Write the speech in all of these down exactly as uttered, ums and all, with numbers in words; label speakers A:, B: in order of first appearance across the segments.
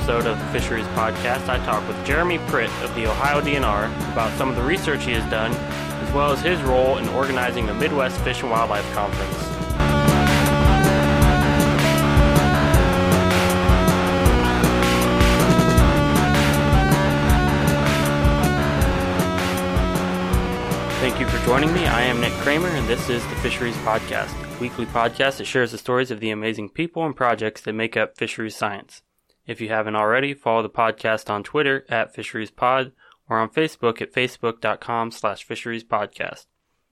A: episode of the Fisheries Podcast, I talk with Jeremy Pritt of the Ohio D N R about some of the research he has done, as well as his role in organizing the Midwest Fish and Wildlife Conference. Thank you for joining me. I am Nick Kramer, and this is the Fisheries Podcast, a weekly podcast that shares the stories of the amazing people and projects that make up fisheries science. If you haven't already, follow the podcast on Twitter at FisheriesPod or on Facebook at facebook.com slash FisheriesPodcast.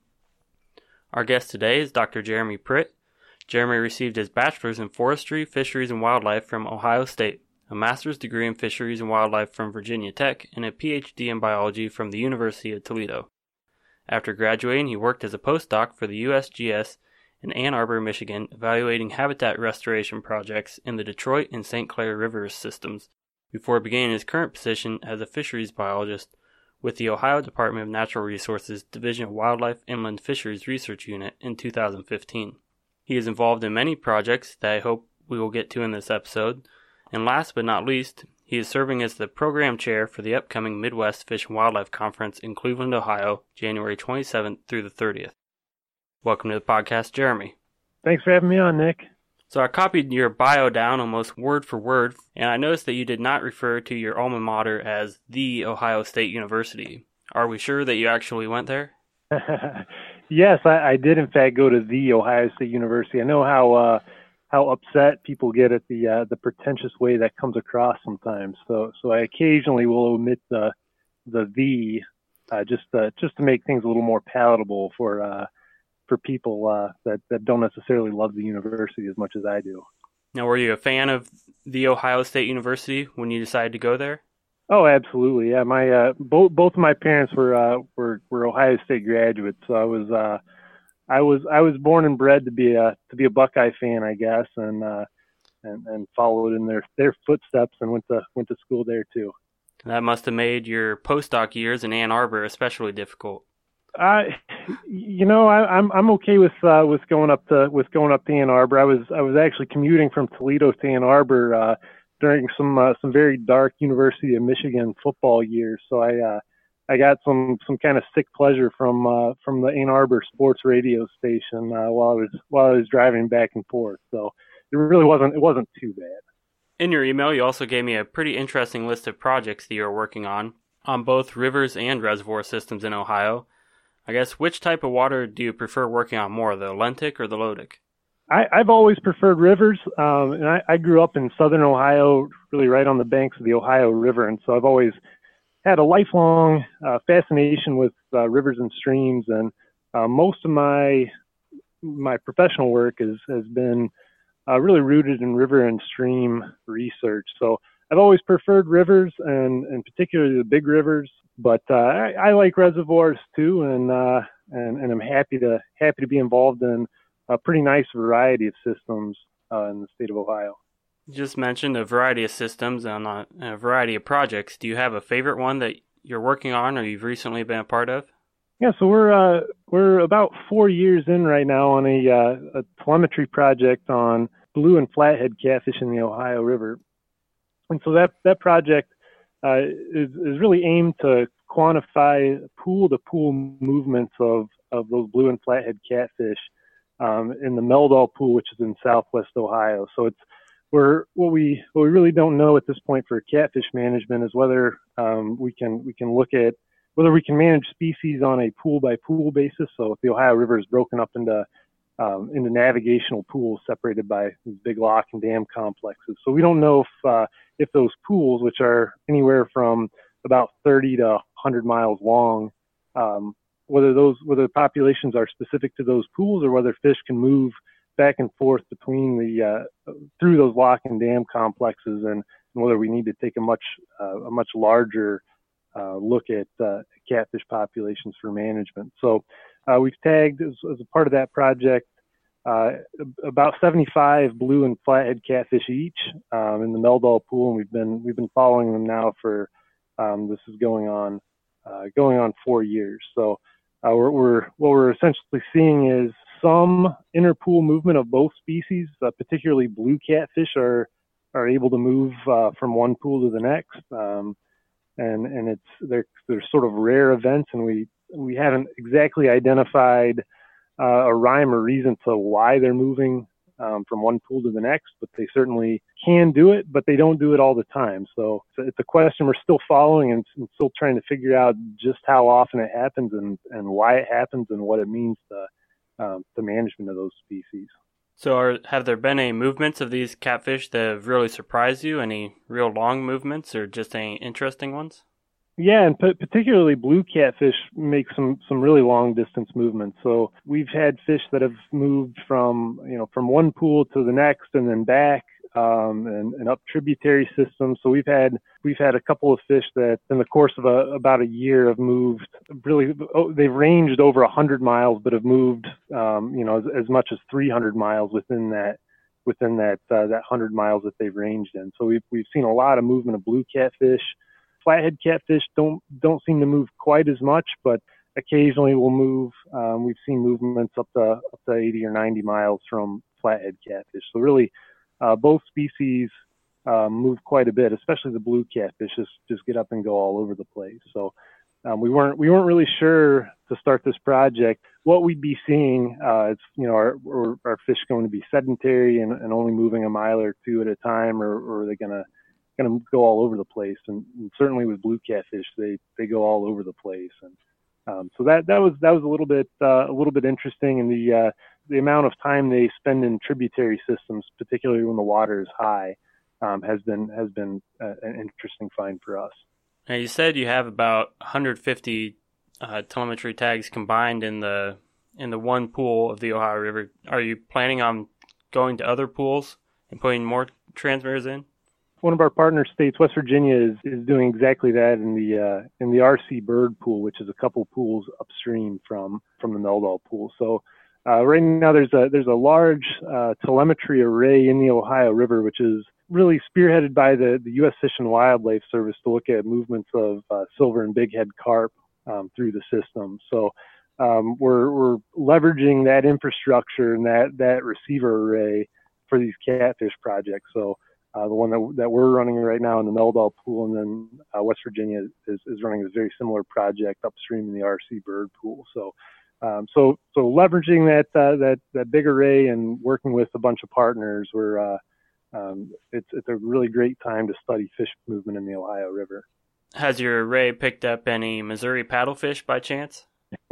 A: Our guest today is Doctor Jeremy Pritt. Jeremy received his bachelor's in forestry, fisheries, and wildlife from Ohio State, a master's degree in fisheries and wildlife from Virginia Tech, and a P H D in biology from the University of Toledo. After graduating, he worked as a postdoc for the U S G S in Ann Arbor, Michigan, evaluating habitat restoration projects in the Detroit and Saint Clair River systems, before beginning his current position as a fisheries biologist with the Ohio Department of Natural Resources Division of Wildlife Inland Fisheries Research Unit in two thousand fifteen. He is involved in many projects that I hope we will get to in this episode, and last but not least, he is serving as the program chair for the upcoming Midwest Fish and Wildlife Conference in Cleveland, Ohio, January twenty-seventh through the thirtieth. Welcome to the podcast, Jeremy.
B: Thanks for having me on, Nick.
A: So I copied your bio down almost word for word, and I noticed that you did not refer to your alma mater as the Ohio State University. Are we sure that you actually went there?
B: Yes, I, I did in fact go to the Ohio State University. I know how uh, how upset people get at the uh, the pretentious way that comes across sometimes. So so I occasionally will omit the the the uh, just uh, just to make things a little more palatable for uh, for people uh, that, that don't necessarily love the university as much as I do.
A: Now, were you a fan of the Ohio State University when you decided to go there?
B: Oh, absolutely. Yeah, my uh, both both of my parents were uh, were were Ohio State graduates, so I was uh, I was I was born and bred to be a to be a Buckeye fan, I guess, and uh, and and followed in their, their footsteps and went to went to school there too.
A: That must have made your postdoc years in Ann Arbor especially difficult.
B: Uh, you know, I, I'm I'm okay with uh, with going up to with going up to Ann Arbor. I was I was actually commuting from Toledo to Ann Arbor uh, during some uh, some very dark University of Michigan football years. So I uh, I got some, some kind of sick pleasure from uh, from the Ann Arbor sports radio station uh, while I was while I was driving back and forth. So it really wasn't it wasn't too bad.
A: In your email, you also gave me a pretty interesting list of projects that you're working on on both rivers and reservoir systems in Ohio. I guess, which type of water do you prefer working on more, the lentic or the lotic?
B: I, I've always preferred rivers, um, and I, I grew up in southern Ohio, really right on the banks of the Ohio River, and so I've always had a lifelong uh, fascination with uh, rivers and streams, and uh, most of my my professional work is, has been uh, really rooted in river and stream research. So I've always preferred rivers, and, and particularly the big rivers. But uh, I, I like reservoirs too, and, uh, and and I'm happy to happy to be involved in a pretty nice variety of systems uh, in the state of Ohio.
A: You just mentioned a variety of systems and a, a variety of projects. Do you have a favorite one that you're working on or you've recently been a part of?
B: Yeah, so we're uh, we're about four years in right now on a, uh, a telemetry project on blue and flathead catfish in the Ohio River, and so that that project. Uh, is, is really aimed to quantify pool-to-pool movements of, of those blue and flathead catfish um, in the Meldal Pool, which is in southwest Ohio. So it's we're what we what we really don't know at this point for catfish management is whether um, we can we can look at whether we can manage species on a pool-by-pool basis. So if the Ohio River is broken up into um, into navigational pools separated by these big lock and dam complexes, so we don't know if uh, if those pools, which are anywhere from about thirty to one hundred miles long, um, whether those whether the populations are specific to those pools or whether fish can move back and forth between the uh, through those lock and dam complexes, and, and whether we need to take a much uh, a much larger uh, look at uh, catfish populations for management. So uh, we've tagged as, as a part of that project Uh, about seventy-five blue and flathead catfish each um, in the Meldal Pool, and we've been we've been following them now for um, this is going on uh, going on four years. So uh, we're, we're what we're essentially seeing is some interpool movement of both species. Uh, particularly blue catfish are are able to move uh, from one pool to the next, um, and and it's they're they're sort of rare events, and we we haven't exactly identified uh, a rhyme or reason to why they're moving um, from one pool to the next, but they certainly can do it, but they don't do it all the time. So it's a question we're still following and, and still trying to figure out just how often it happens and, and why it happens and what it means to um, the management of those species.
A: So are, have there been any movements of these catfish that have really surprised you? Any real long movements or just any interesting ones?
B: Yeah, and p- particularly blue catfish make some, some really long distance movements. So we've had fish that have moved from, you know, from one pool to the next and then back um, and, and up tributary systems. So we've had we've had a couple of fish that in the course of a, about a year have moved really, oh, they've ranged over one hundred miles, but have moved, um, you know, as, as much as three hundred miles within that within that uh, that one hundred miles that they've ranged in. So we've we've seen a lot of movement of blue catfish. Flathead catfish don't don't seem to move quite as much, but occasionally will move. Um, we've seen movements up to up to eighty or ninety miles from flathead catfish. So really, uh, both species um, move quite a bit, especially the blue catfish. Just just get up and go all over the place. So um, we weren't we weren't really sure to start this project what we'd be seeing. Uh, it's you know are, are, are fish going to be sedentary and, and only moving a mile or two at a time, or, or are they going to going to go all over the place, and, and certainly with blue catfish, they they go all over the place, and um, so that that was that was a little bit uh, a little bit interesting, and the uh, the amount of time they spend in tributary systems, particularly when the water is high, um, has been has been uh, an interesting find for us.
A: Now you said you have about one hundred fifty uh, telemetry tags combined in the in the one pool of the Ohio River. Are you planning on going to other pools and putting more transmitters in?
B: One of our partner states, West Virginia, is, is doing exactly that in the uh, in the R C Bird Pool, which is a couple pools upstream from from the Meldal Pool. So uh, right now there's a there's a large uh, telemetry array in the Ohio River, which is really spearheaded by the, the U S Fish and Wildlife Service to look at movements of uh, silver and bighead carp um, through the system. So um, we're we're leveraging that infrastructure and that that receiver array for these catfish projects. So Uh, the one that, that we're running right now in the Meldal Pool, and then uh, West Virginia is, is running a very similar project upstream in the R C Bird Pool. So, um, so, so leveraging that uh, that that big array and working with a bunch of partners, we're uh, um, it's it's a really great time to study fish movement in the Ohio River.
A: Has your array picked up any Missouri paddlefish by chance?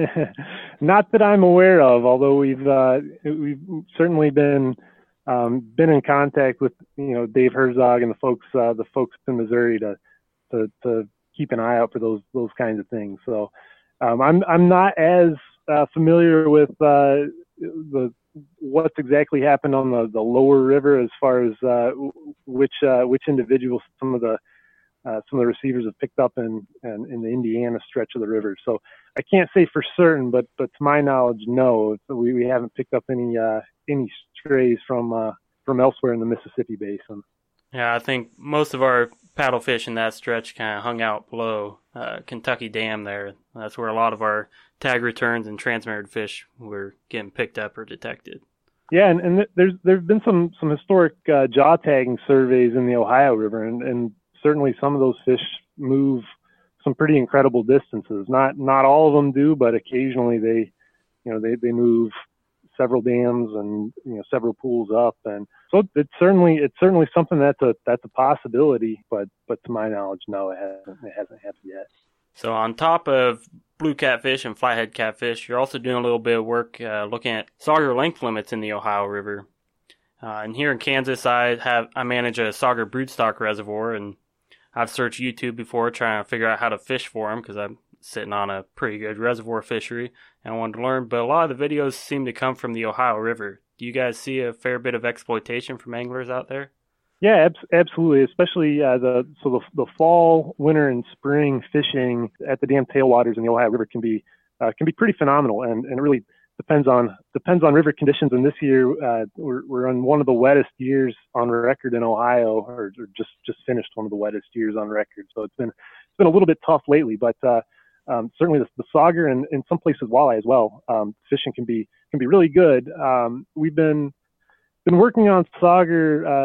B: Not that I'm aware of, although we've uh, we've certainly been. Um, been in contact with you know Dave Herzog and the folks uh, the folks in Missouri to, to to keep an eye out for those those kinds of things. So um, I'm I'm not as uh, familiar with uh, the what's exactly happened on the, the lower river as far as uh, which uh, which individuals some of the uh, some of the receivers have picked up in, in in the Indiana stretch of the river. So I can't say for certain, but but to my knowledge, no, we we haven't picked up any uh, any strays from uh, from elsewhere in the Mississippi Basin.
A: Yeah, I think most of our paddlefish in that stretch kind of hung out below uh, Kentucky Dam there. That's where a lot of our tag returns and transmitted fish were getting picked up or detected.
B: Yeah, and, and there's there's been some some historic uh, jaw tagging surveys in the Ohio River, and, and certainly some of those fish move some pretty incredible distances. Not not all of them do, but occasionally they, you know, they, they move several dams and you know several pools up, and so it's certainly it's certainly something that's a that's a possibility. But but to my knowledge, no, it hasn't it hasn't happened yet.
A: So on top of blue catfish and flathead catfish, you're also doing a little bit of work uh, looking at sauger length limits in the Ohio River. Uh, and here in Kansas, I have I manage a sauger broodstock reservoir, and I've searched YouTube before trying to figure out how to fish for them because I'm sitting on a pretty good reservoir fishery and I wanted to learn. But a lot of the videos seem to come from the Ohio River. Do you guys see a fair bit of exploitation from anglers out there?
B: Yeah, ab- absolutely. Especially uh, the so the the fall, winter, and spring fishing at the dam tailwaters in the Ohio River can be uh, can be pretty phenomenal, and, and it really depends on depends on river conditions. And this year uh, we're we're on one of the wettest years on record in Ohio, or, or just just finished one of the wettest years on record. So it's been it's been a little bit tough lately, but uh, um, certainly the, the sauger and in some places walleye as well. Um, fishing can be can be really good. Um, we've been been working on sauger. Uh,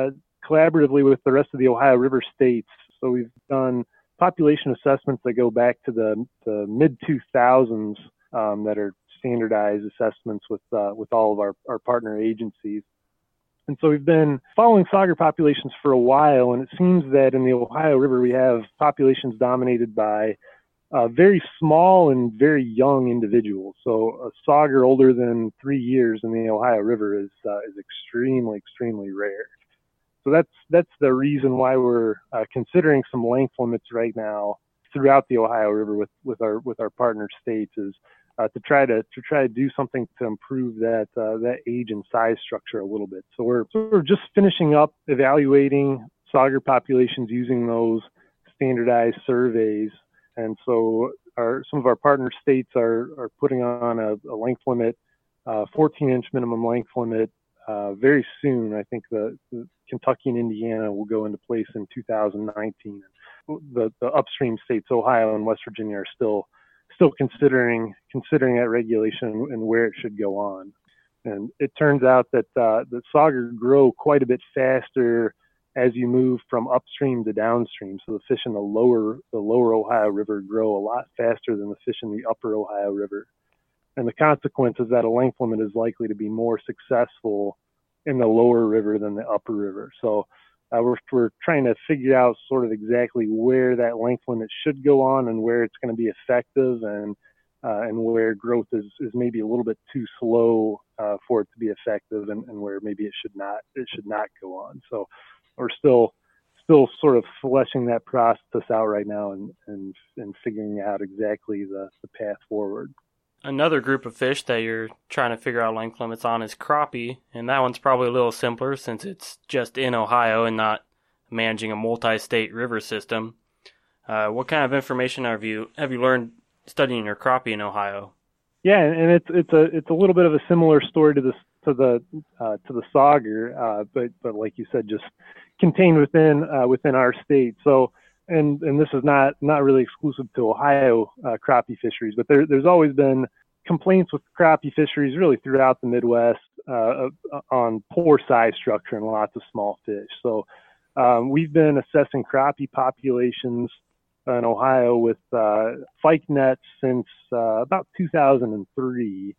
B: collaboratively with the rest of the Ohio River states. So we've done population assessments that go back to the, the mid two thousands um, that are standardized assessments with uh, with all of our, our partner agencies. And so we've been following sauger populations for a while, and it seems that in the Ohio River we have populations dominated by uh, very small and very young individuals. So a sauger older than three years in the Ohio River is uh, is extremely, extremely rare. So that's that's the reason why we're uh, considering some length limits right now throughout the Ohio River with, with our with our partner states is uh, to try to to try to do something to improve that uh, that age and size structure a little bit. So we're so we're just finishing up evaluating sauger populations using those standardized surveys, and so our some of our partner states are are putting on a, a length limit, uh, fourteen inch minimum length limit. Uh, very soon. I think the, the Kentucky and Indiana will go into place in two thousand nineteen. The, the upstream states, Ohio and West Virginia, are still still considering considering that regulation and where it should go on. And it turns out that uh, the sauger grow quite a bit faster as you move from upstream to downstream. So the fish in the lower the lower Ohio River grow a lot faster than the fish in the upper Ohio River. And the consequence is that a length limit is likely to be more successful in the lower river than the upper river. So uh, we're, we're trying to figure out sort of exactly where that length limit should go on and where it's going to be effective, and uh, and where growth is, is maybe a little bit too slow uh, for it to be effective, and, and where maybe it should not it should not go on. So we're still still sort of fleshing that process out right now and and, and figuring out exactly the, the path forward.
A: Another group of fish that you're trying to figure out length limits on is crappie, and that one's probably a little simpler since it's just in Ohio and not managing a multi-state river system. Uh, what kind of information have you have you learned studying your crappie in Ohio?
B: Yeah, and it's it's a it's a little bit of a similar story to the to the uh, to the sauger, uh, but but like you said, just contained within uh, within our state. So. And and this is not, not really exclusive to Ohio uh, crappie fisheries, but there, there's always been complaints with crappie fisheries really throughout the Midwest uh, on poor size structure and lots of small fish. So um, we've been assessing crappie populations in Ohio with uh, Fyke nets since uh, about two thousand three,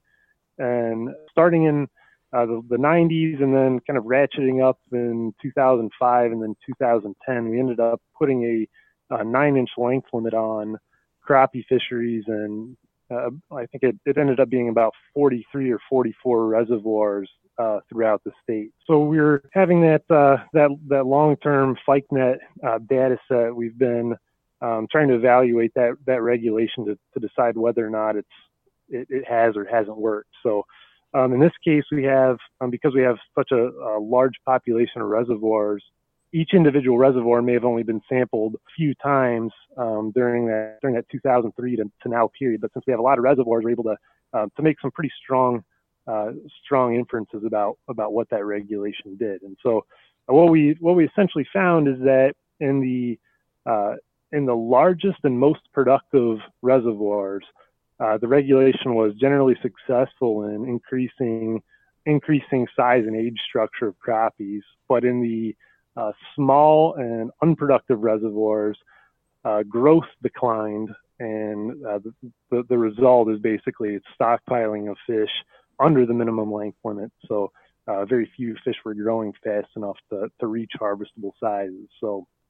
B: and starting in Uh, the, the nineties, and then kind of ratcheting up in two thousand five and then two thousand ten, we ended up putting a, a nine-inch length limit on crappie fisheries, and uh, I think it, it ended up being about forty-three or forty-four reservoirs uh, throughout the state. So we're having that uh, that that long-term Fyke net uh, data set. We've been um, trying to evaluate that that regulation to, to decide whether or not it's it, it has or hasn't worked. So. Um, in this case, we have, um, because we have such a, a large population of reservoirs, each individual reservoir may have only been sampled a few times um, during that during that two thousand three to, to now period. But since we have a lot of reservoirs, we're able to uh, to make some pretty strong uh, strong inferences about about what that regulation did. And so, uh, what we what we essentially found is that in the uh, in the largest and most productive reservoirs, Uh, the regulation was generally successful in increasing increasing size and age structure of crappies, but in the uh, small and unproductive reservoirs, uh, growth declined, and uh, the, the, the result is basically it's stockpiling of fish under the minimum length limit. So uh, very few fish were growing fast enough to, to reach harvestable sizes. So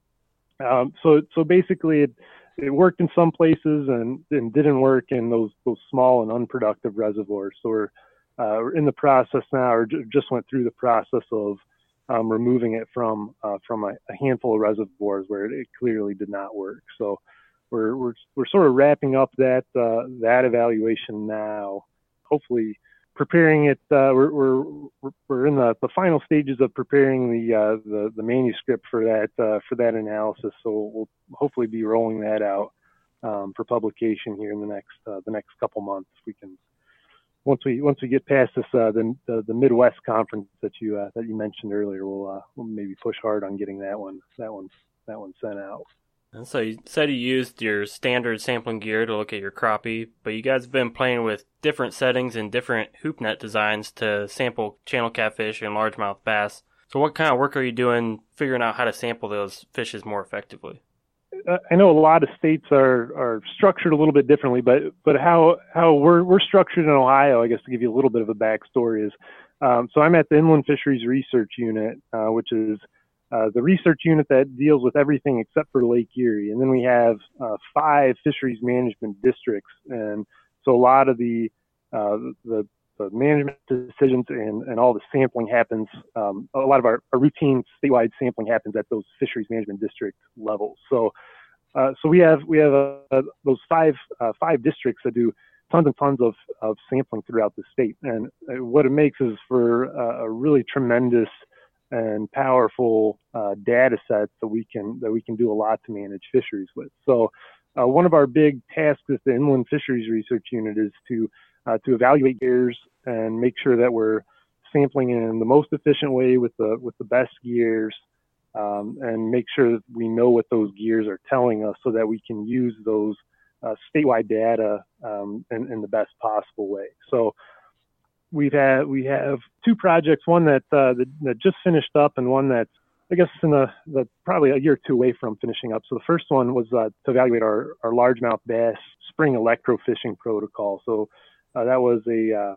B: um, so so basically it. It worked in some places and, and didn't work in those those small and unproductive reservoirs. So we're, uh, we're in the process now, or j- just went through the process of um, removing it from uh, from a, a handful of reservoirs where it, it clearly did not work. So we're we're we're sort of wrapping up that uh, that evaluation now. Hopefully, preparing it. Uh, we're we're we're in the, the final stages of preparing the uh, the, the manuscript for that uh, for that analysis. So we'll hopefully be rolling that out um, for publication here in the next uh, the next couple months. We can once we once we get past this uh, the, the the Midwest conference that you uh, that you mentioned earlier, we'll uh, we'll maybe push hard on getting that one that one that one sent out.
A: And so you said you used your standard sampling gear to look at your crappie, but you guys have been playing with different settings and different hoop net designs to sample channel catfish and largemouth bass. So what kind of work are you doing figuring out how to sample those fishes more effectively?
B: Uh, I know a lot of states are, are structured a little bit differently, but but how how we're we're structured in Ohio, I guess to give you a little bit of a backstory is, um, so I'm at the Inland Fisheries Research Unit, uh, which is uh, the research unit that deals with everything except for Lake Erie, and then we have uh, five fisheries management districts, and so a lot of the uh, the the management decisions and, and all the sampling happens, um, a lot of our, our routine statewide sampling happens at those fisheries management district levels. So, uh, so we have, we have uh, those five, uh, five districts that do tons and tons of, of sampling throughout the state. And uh, what it makes is for uh, a really tremendous and powerful uh, data set that we can, that we can do a lot to manage fisheries with. So uh, one of our big tasks at the Inland Fisheries Research Unit is to Uh, to evaluate gears and make sure that we're sampling in the most efficient way with the with the best gears, um, and make sure that we know what those gears are telling us so that we can use those uh, statewide data um, in, in the best possible way. So we've had we have two projects, one that uh, that, that just finished up and one that's I guess in the, the probably a year or two away from finishing up. So the first one was uh, to evaluate our, our largemouth bass spring electrofishing protocol. So Uh, that was a uh,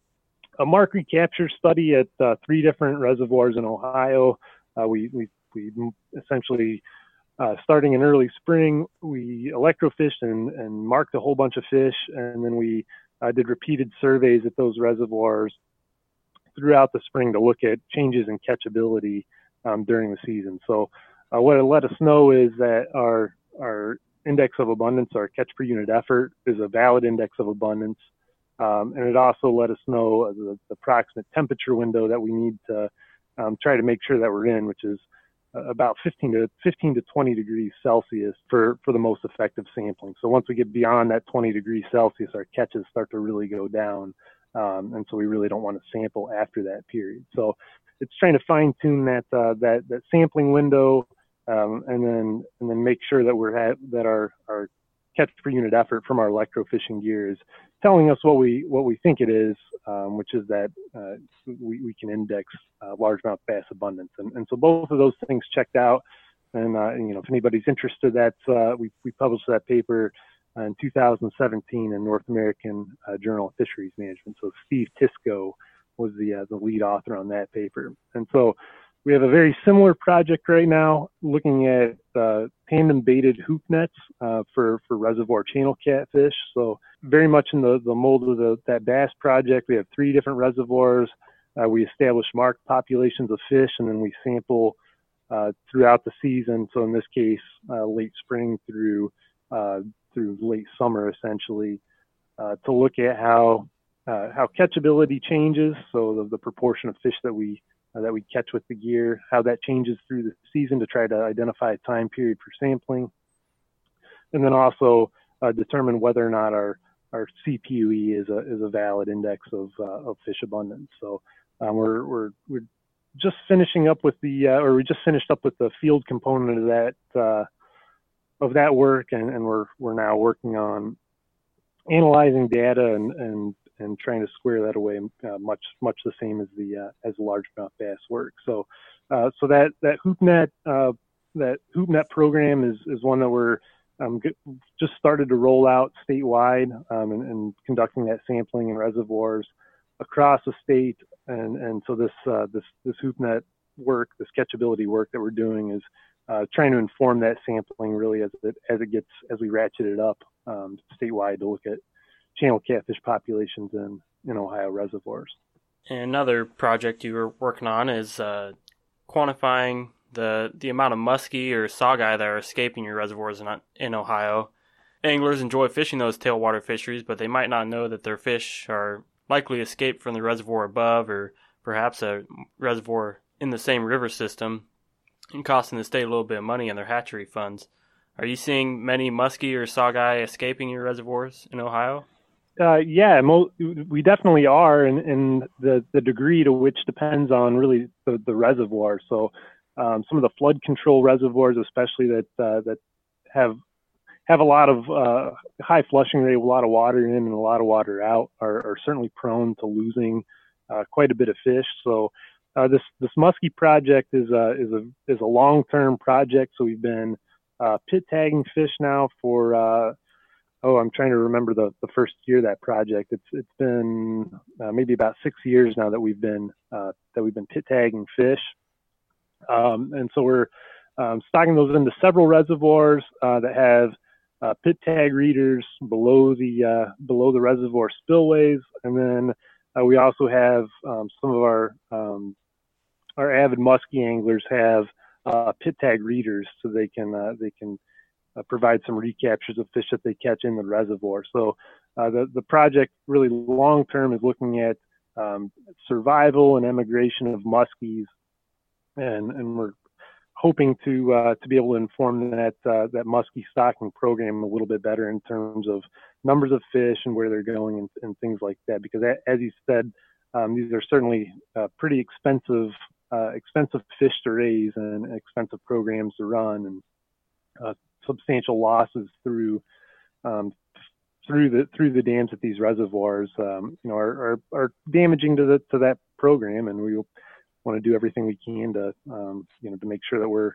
B: a mark recapture study at uh, three different reservoirs in Ohio. Uh, we, we we essentially uh, starting in early spring, we electrofished and, and marked a whole bunch of fish, and then we uh, did repeated surveys at those reservoirs throughout the spring to look at changes in catchability um, during the season. So uh, what it let us know is that our our index of abundance, our catch per unit effort, is a valid index of abundance. Um, and it also let us know the, the approximate temperature window that we need to um, try to make sure that we're in, which is uh, about fifteen to twenty degrees Celsius for, for the most effective sampling. So once we get beyond that twenty degrees Celsius, our catches start to really go down. Um, and so we really don't want to sample after that period. So it's trying to fine tune that, uh, that, that sampling window, um, and then, and then make sure that we're at, that our, our catch per unit effort from our electrofishing gear is telling us what we what we think it is, um, which is that uh, we, we can index uh, largemouth bass abundance, and, and so both of those things checked out. And, uh, and you know, if anybody's interested, that's uh, we we published that paper in two thousand seventeen in North American uh, Journal of Fisheries Management. So Steve Tisco was the uh, the lead author on that paper, and so we have a very similar project right now looking at uh, tandem baited hoop nets uh, for, for reservoir channel catfish. So very much in the, the mold of the, that bass project, we have three different reservoirs. Uh, we establish marked populations of fish, and then we sample uh, throughout the season. So in this case, uh, late spring through uh, through late summer, essentially, uh, to look at how uh, how catchability changes. So the, the proportion of fish that we Uh, that we catch with the gear, how that changes through the season to try to identify a time period for sampling, and then also uh, determine whether or not our our C P U E is a is a valid index of uh, of fish abundance. So um, we're we're we're just finishing up with the uh, or we just finished up with the field component of that uh, of that work, and, and we're we're now working on analyzing data and and and trying to square that away, uh, much much the same as the uh, as largemouth bass work. So uh, so that that HoopNet uh, that HoopNet program is is one that we're um, get, just started to roll out statewide, um, and, and conducting that sampling in reservoirs across the state. And and so this uh, this this HoopNet work, this catchability work that we're doing is uh, trying to inform that sampling really as it as it gets as we ratchet it up um, statewide to look at channel catfish populations in, in Ohio reservoirs.
A: And another project you were working on is uh, quantifying the the amount of muskie or saugeye that are escaping your reservoirs in, in Ohio. Anglers enjoy fishing those tailwater fisheries, but they might not know that their fish are likely escaped from the reservoir above or perhaps a reservoir in the same river system and costing the state a little bit of money on their hatchery funds. Are you seeing many muskie or saugeye escaping your reservoirs in Ohio?
B: Uh, yeah, mo- we definitely are, and, and the, the degree to which depends on really the, the reservoir. So um, some of the flood control reservoirs, especially that uh, that have have a lot of uh, high flushing rate, a lot of water in and a lot of water out, are, are certainly prone to losing uh, quite a bit of fish. So uh, this this muskie project is a is a is a long term project. So we've been uh, pit tagging fish now for uh, oh I'm trying to remember the, the first year of that project. It's it's been uh, maybe about six years now that we've been uh, that we've been pit tagging fish, um, and so we're um, stocking those into several reservoirs uh, that have uh, pit tag readers below the uh, below the reservoir spillways, and then uh, we also have um, some of our um, our avid muskie anglers have uh, pit tag readers, so they can uh, they can uh, provide some recaptures of fish that they catch in the reservoir. So uh, the the project really long term is looking at um, survival and emigration of muskies, and and we're hoping to uh, to be able to inform that uh, that muskie stocking program a little bit better in terms of numbers of fish and where they're going and, and things like that. Because as you said, um, these are certainly uh, pretty expensive uh, expensive fish to raise and expensive programs to run, and uh, substantial losses through um, through the through the dams at these reservoirs, um, you know, are, are are damaging to the to that program, and we want to do everything we can to um, you know to make sure that we're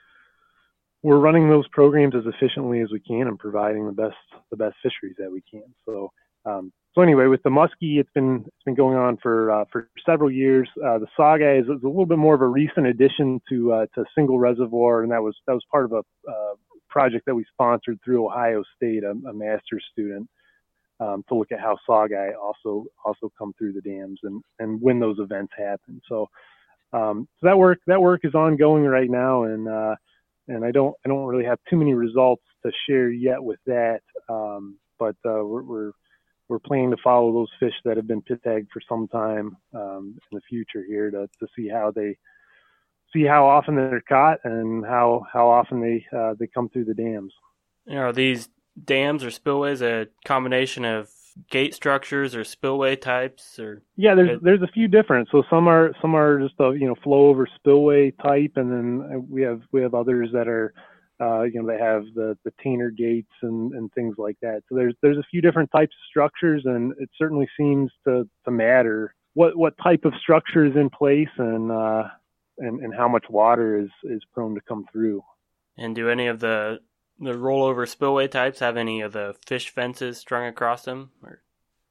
B: we're running those programs as efficiently as we can and providing the best the best fisheries that we can. So um, so anyway, with the muskie, it's been it's been going on for uh, for several years. Uh, the saugeye is, is a little bit more of a recent addition to uh, to single reservoir, and that was that was part of a uh, project that we sponsored through Ohio State, a, a master's student, um, to look at how saugeye also also come through the dams and and when those events happen. So um, so that work that work is ongoing right now, and uh, and I don't I don't really have too many results to share yet with that, um, but uh, we're, we're we're planning to follow those fish that have been pit tagged for some time um, in the future here to to see how they see how often they're caught and how how often they uh, they come through the dams.
A: You know, are these dams or spillways a combination of gate structures or spillway types? Or
B: yeah, there's there's a few different. So some are some are just a you know flow over spillway type, and then we have we have others that are uh, you know they have the the Tainer gates and, and things like that. So there's there's a few different types of structures, and it certainly seems to to matter what what type of structure is in place and uh, and and how much water is is prone to come through.
A: And do any of the the rollover spillway types have any of the fish fences strung across them? Or?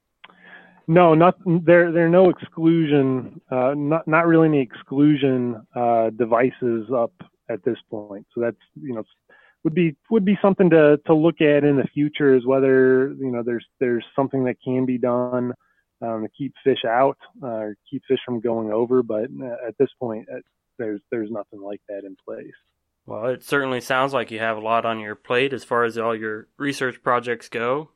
B: No, not there. There are no exclusion, uh, not not really any exclusion uh, devices up at this point. So that's you know would be would be something to to look at in the future, is whether you know there's there's something that can be done um, to keep fish out uh, or keep fish from going over. But at this point, there's there's nothing like that in place.
A: Well, it certainly sounds like you have a lot on your plate as far as all your research projects go.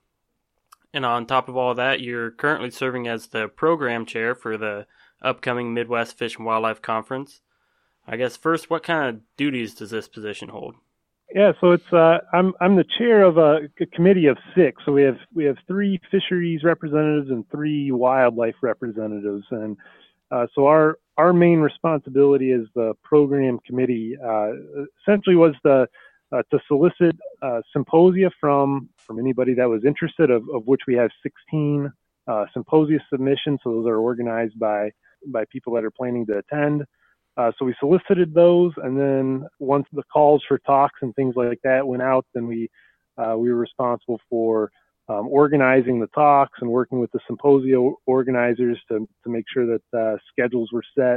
A: And on top of all that, you're currently serving as the program chair for the upcoming Midwest Fish and Wildlife Conference. I guess first, what kind of duties does this position hold?
B: Yeah, so it's uh, I'm I'm the chair of a, a committee of six. So we have we have three fisheries representatives and three wildlife representatives, and uh, so our our main responsibility as the program committee uh, essentially was the uh, to solicit uh, symposia from from anybody that was interested, of, of which we have sixteen uh, symposia submissions. So those are organized by by people that are planning to attend. Uh, so we solicited those, and then once the calls for talks and things like that went out, then we uh, we were responsible for um, organizing the talks and working with the symposia organizers to to make sure that uh, schedules were set.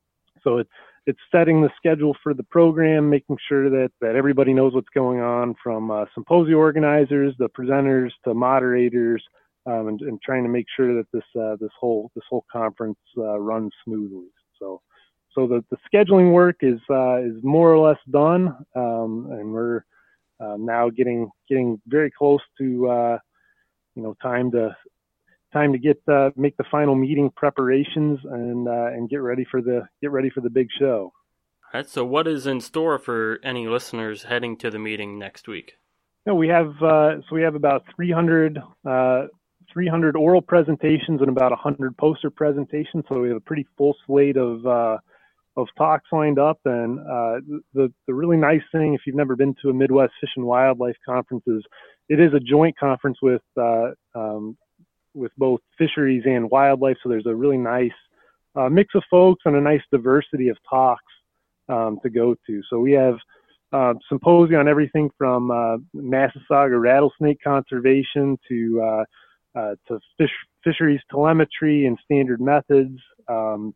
B: So it's it's setting the schedule for the program, making sure that that everybody knows what's going on, from uh, symposia organizers, the presenters, to moderators, um, and, and trying to make sure that this uh, this whole this whole conference uh, runs smoothly. So. So the, the scheduling work is uh, is more or less done, um, and we're uh, now getting getting very close to uh, you know time to time to get uh, make the final meeting preparations and uh, and get ready for the get ready for the big show.
A: All right. So what is in store for any listeners heading to the meeting next week?
B: No, we have uh, so we have about three hundred. Uh, three hundred oral presentations and about one hundred poster presentations. So we have a pretty full slate of uh, of talks lined up. And uh, the the really nice thing, if you've never been to a Midwest Fish and Wildlife Conference, is it is a joint conference with uh, um, with both fisheries and wildlife. So there's a really nice a mix of folks and a nice diversity of talks um, to go to. So we have uh, symposia on everything from uh, Massasauga rattlesnake conservation to uh, uh, to fish, fisheries telemetry and standard methods. Um,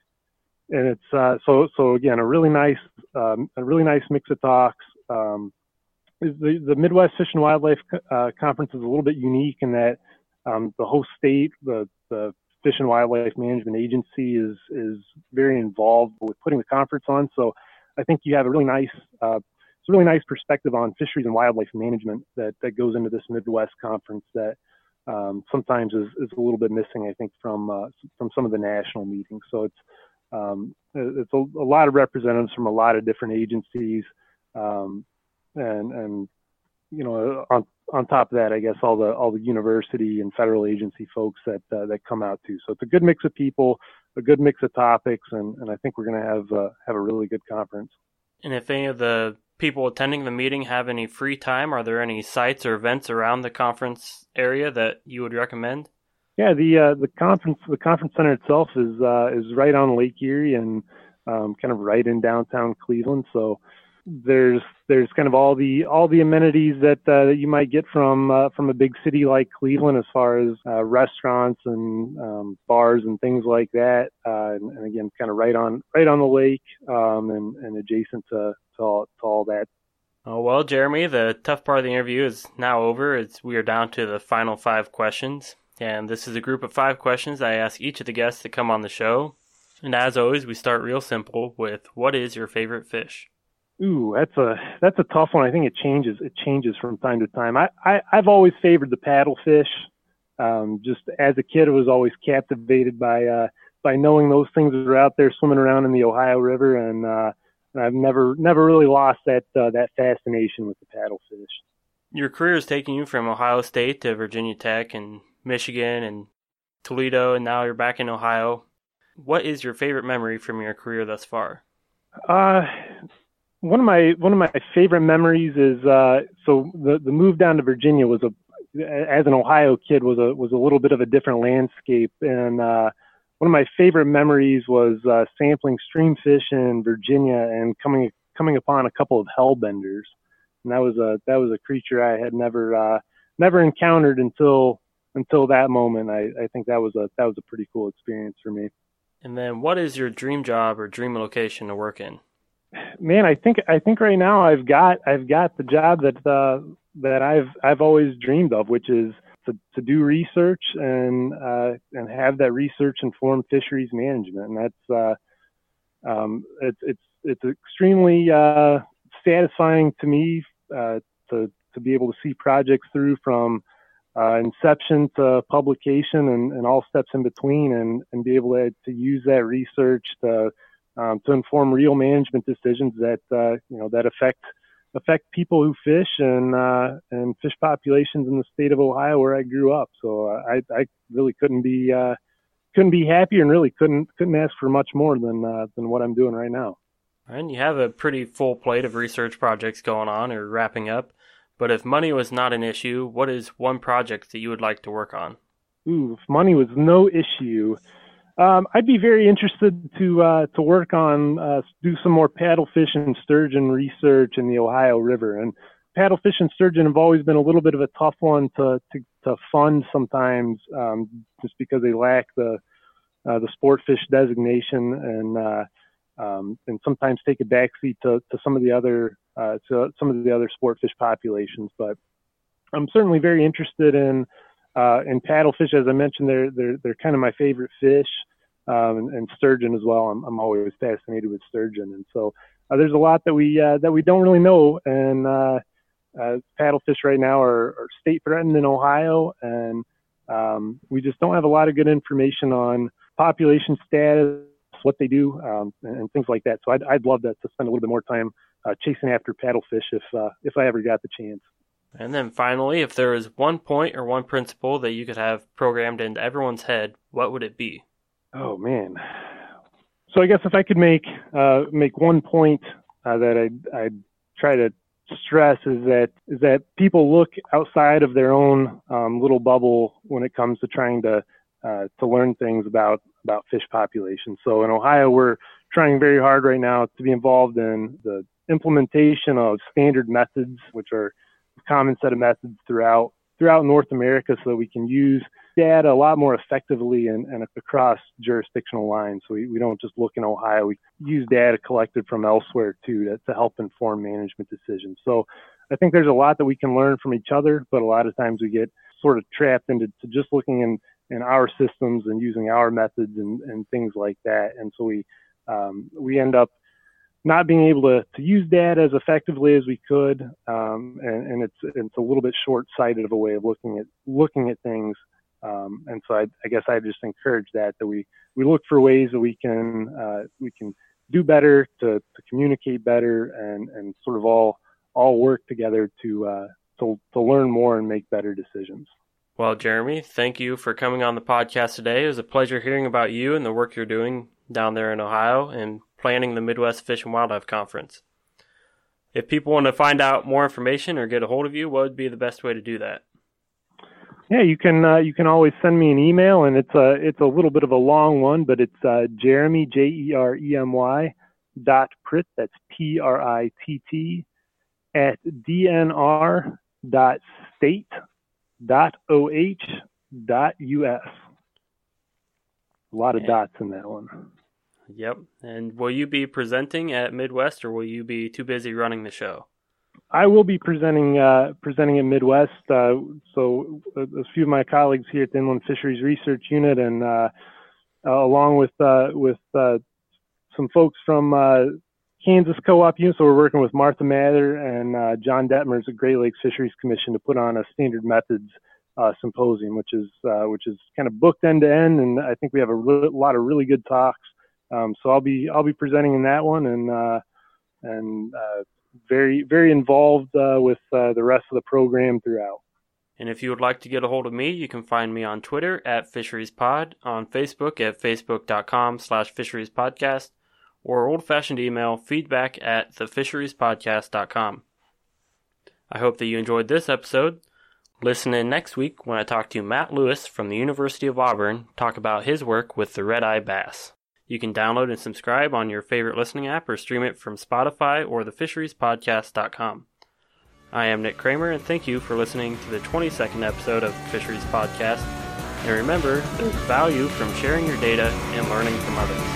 B: and it's uh, so so again a really nice um, a really nice mix of talks. Um, the the Midwest Fish and Wildlife uh, Conference is a little bit unique in that um, the host state, the the Fish and Wildlife Management Agency, is is very involved with putting the conference on. So I think you have a really nice uh, it's a really nice perspective on fisheries and wildlife management that that goes into this Midwest conference that um, sometimes is, is a little bit missing, I think, from uh, from some of the national meetings. So it's um, it's a, a lot of representatives from a lot of different agencies, um, and and you know on on top of that, I guess all the all the university and federal agency folks that uh, that come out too. So it's a good mix of people, a good mix of topics, and, and I think we're going to have uh, have a really good conference.
A: And if any of the people attending the meeting have any free time, are there any sites or events around the conference area that you would recommend?
B: Yeah, the uh, the conference the conference center itself is uh, is right on Lake Erie and um, kind of right in downtown Cleveland. So there's there's kind of all the all the amenities that uh, that you might get from uh, from a big city like Cleveland, as far as uh, restaurants and um, bars and things like that. Uh, and, and again, kind of right on right on the lake um, and, and adjacent to to all, to all that.
A: Oh, well, Jeremy, the tough part of the interview is now over. It's we are down to the final five questions, and this is a group of five questions that I ask each of the guests to come on the show. And as always, we start real simple with, what is your favorite fish?
B: Ooh, that's a that's a tough one. I think it changes. It changes from time to time. I, I I've always favored the paddlefish. Um, just as a kid, I was always captivated by uh, by knowing those things are out there swimming around in the Ohio River, and, uh, and I've never never really lost that uh, that fascination with the paddlefish.
A: Your career is taking you from Ohio State to Virginia Tech and Michigan and Toledo, and now you're back in Ohio. What is your favorite memory from your career thus far?
B: Uh. One of my one of my favorite memories is uh, so the the move down to Virginia was a as an Ohio kid was a was a little bit of a different landscape, and uh, one of my favorite memories was uh, sampling streamfish in Virginia and coming coming upon a couple of hellbenders, and that was a that was a creature I had never uh, never encountered until until that moment. I, I think that was a that was a pretty cool experience for me.
A: And then, what is your dream job or dream location to work in?
B: Man, I think I think right now I've got I've got the job that uh, that I've I've always dreamed of, which is to, to do research and uh, and have that research inform fisheries management, and that's uh, um, it's it's it's extremely uh, satisfying to me uh, to to be able to see projects through from uh, inception to publication and, and all steps in between, and, and be able to, to use that research to Um, to inform real management decisions that uh, you know that affect affect people who fish and uh, and fish populations in the state of Ohio where I grew up. So uh, I I really couldn't be uh, couldn't be happier, and really couldn't couldn't ask for much more than uh, than what I'm doing right now.
A: And you have a pretty full plate of research projects going on or wrapping up. But if money was not an issue, what is one project that you would like to work on?
B: Ooh, if money was no issue. Um, I'd be very interested to uh, to work on uh, do some more paddlefish and sturgeon research in the Ohio River. And paddlefish and sturgeon have always been a little bit of a tough one to to, to fund sometimes, um, just because they lack the uh, the sport fish designation and uh, um, and sometimes take a backseat to, to some of the other uh, to some of the other sport fish populations. But I'm certainly very interested in. Uh, and paddlefish, as I mentioned, they're they're they're kind of my favorite fish, um, and, and sturgeon as well. I'm I'm always fascinated with sturgeon, and so uh, there's a lot that we uh, that we don't really know. And uh, uh, paddlefish right now are, are state threatened in Ohio, and um, we just don't have a lot of good information on population status, what they do, um, and, and things like that. So I'd I'd love that to spend a little bit more time uh, chasing after paddlefish if uh, if I ever got the chance.
A: And then finally, if there is one point or one principle that you could have programmed into everyone's head, what would it be?
B: Oh, man. So I guess if I could make uh, make one point uh, that I'd, I'd try to stress is that is that people look outside of their own um, little bubble when it comes to trying to uh, to learn things about, about fish populations. So in Ohio, we're trying very hard right now to be involved in the implementation of standard methods, which are a common set of methods throughout throughout North America, so that we can use data a lot more effectively and, and across jurisdictional lines. So we, we don't just look in Ohio, we use data collected from elsewhere too to, to help inform management decisions. So I think there's a lot that we can learn from each other, but a lot of times we get sort of trapped into to just looking in, in our systems and using our methods and, and things like that. And so we um, we end up not being able to, to use data as effectively as we could, um, and, and it's it's a little bit short-sighted of a way of looking at looking at things. Um, and so I, I guess I just encourage that that we, we look for ways that we can uh, we can do better, to, to communicate better, and, and sort of all all work together to uh, to to learn more and make better decisions.
A: Well, Jeremy, thank you for coming on the podcast today. It was a pleasure hearing about you and the work you're doing down there in Ohio and planning the Midwest Fish and Wildlife Conference. If people want to find out more information or get a hold of you, what would be the best way to do that?
B: Yeah, you can uh, you can always send me an email, and it's a it's a little bit of a long one, but it's uh, Jeremy J E R E M Y dot Pritt. That's P R I T T at D N R dot state dot O H dot U S. A lot of yeah. dots in that one.
A: Yep. And will you be presenting at Midwest, or will you be too busy running the show?
B: I will be presenting uh, presenting at Midwest. Uh, so a, a few of my colleagues here at the Inland Fisheries Research Unit, and uh, uh, along with uh, with uh, some folks from uh, Kansas Co-op Unit. So we're working with Martha Mather and uh, John Detmers at Great Lakes Fisheries Commission to put on a standard methods uh, symposium, which is uh, which is kind of booked end to end, and I think we have a re- lot of really good talks. Um, so I'll be I'll be presenting in that one, and uh, and uh, very very involved uh, with uh, the rest of the program throughout.
A: And if you would like to get a hold of me, you can find me on Twitter at FisheriesPod, on Facebook at facebook.com slash FisheriesPodcast, or old-fashioned email feedback at thefisheriespodcast dot com. I hope that you enjoyed this episode. Listen in next week when I talk to Matt Lewis from the University of Auburn, talk about his work with the red-eye bass. You can download and subscribe on your favorite listening app or stream it from Spotify or the fisheries podcast dot com. I am Nick Kramer, and thank you for listening to the twenty-second episode of Fisheries Podcast. And remember, there's value from sharing your data and learning from others.